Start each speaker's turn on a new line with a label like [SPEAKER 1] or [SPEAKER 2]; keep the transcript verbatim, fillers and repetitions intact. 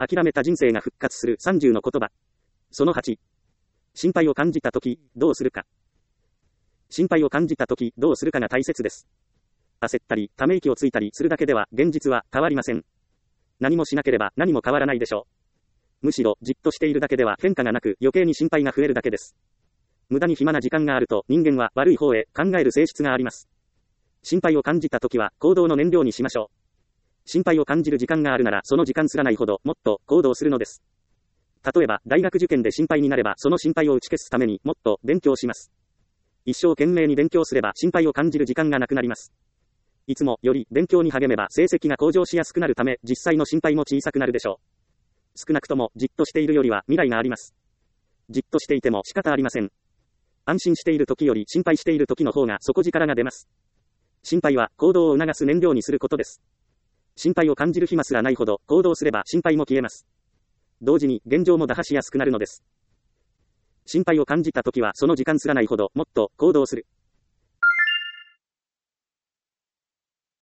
[SPEAKER 1] 諦めた人生が復活するさんじゅうの言葉。そのはち。心配を感じたとき、どうするか。心配を感じたとき、どうするかが大切です。焦ったり、ため息をついたりするだけでは、現実は変わりません。何もしなければ何も変わらないでしょう。むしろ、じっとしているだけでは変化がなく、余計に心配が増えるだけです。無駄に暇な時間があると、人間は悪い方へ考える性質があります。心配を感じたときは、行動の燃料にしましょう。心配を感じる時間があるなら、その時間すらないほど、もっと行動するのです。例えば、大学受験で心配になれば、その心配を打ち消すためにもっと勉強します。一生懸命に勉強すれば、心配を感じる時間がなくなります。いつもより勉強に励めば、成績が向上しやすくなるため、実際の心配も小さくなるでしょう。少なくとも、じっとしているよりは未来があります。じっとしていても仕方ありません。安心している時より心配している時の方が底力が出ます。心配は行動を促す燃料にすることです。心配を感じる暇すらないほど行動すれば心配も消えます。同時に現状も打破しやすくなるのです。心配を感じたときはその時間すらないほどもっと行動する。